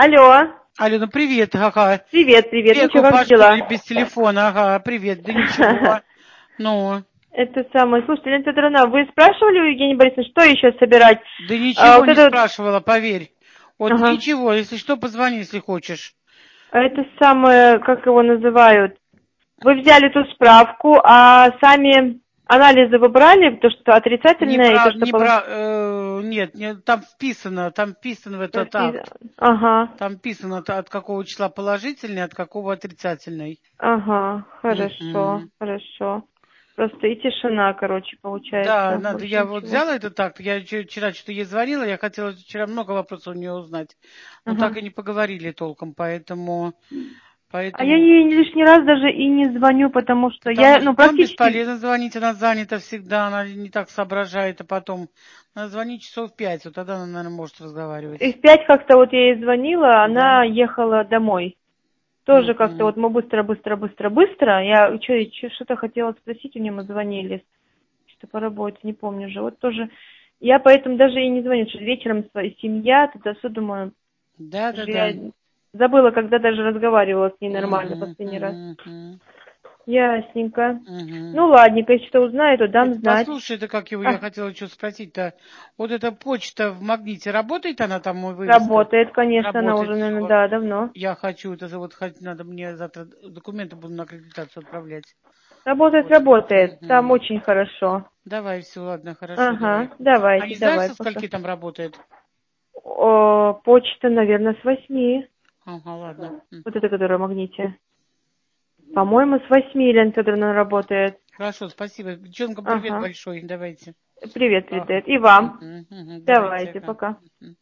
Алло. Алло, ну привет, ага. Привет, привет. Ну что, Бегаю как по дела? школе без телефона, ага, привет, да ничего. Ну, Это самое. Слушайте, Лена Федоровна, вы спрашивали у Евгения Борисовны, что еще собирать? да ничего Вот не это вот, спрашивала, поверь. Вот ага. ничего, если что, позвони, если хочешь. Это самое, как его называют? Вы взяли ту справку, а сами анализы вы брали, то, что отрицательное и то, что Нет, там вписано в этот акт. Ага, Там вписано, от какого числа положительный, от какого отрицательный. ага, хорошо, Мгм. хорошо. Просто и тишина, короче, Да, получается, надо, больше я вот ничего. взяла этот акт, я вчера что-то ей звонила, я хотела вчера много вопросов у нее узнать, но так Ага. и не поговорили толком, поэтому, А я поэтому, ей лишний раз даже и не звоню, потому что потому я, что днем практически бесполезно звонить, она занята всегда, она не так соображает, а потом надо звонить часов в 5, вот тогда она, наверное, может и разговаривать. в 5 как-то вот я ей звонила, Да? она ехала домой. Тоже как-то Мгм. вот мы быстро. Я что-то хотела спросить, у нее мы звонили, что по работе, не помню уже. Вот тоже, я поэтому даже и не звоню, что вечером своя семья, тогда все думаю, Да, да, уже да. я забыла, когда даже разговаривала с ней нормально Мгм, последний раз. мгм, мгм, Ясненько. мгм. Ну ладненько, если что узнаю, то дам Это знать. послушай, это как его, я А, хотела что спросить-то. Вот эта почта в Магните, работает она там, мой вывеска? работает, конечно, она уже, Работает, наверное, все. да, давно. Я хочу, это вот надо мне завтра документы буду на аккредитацию отправлять. Работает, Вот. работает. Там Мгм. очень хорошо. Давай, все, ладно, хорошо, давай. Ага, А давайте, не знаешь, давай, со пока. скольки там работает? Почта, наверное, с 8. Ага, ладно. Вот это, которая в магните. По-моему, с 8 Елена Федоровна работает. Хорошо, спасибо. Девчонкам привет Ага. большой, давайте. Привет Ага. передает. И вам. Мгм, мгм, давайте, Давайте, ага. пока. Мгм.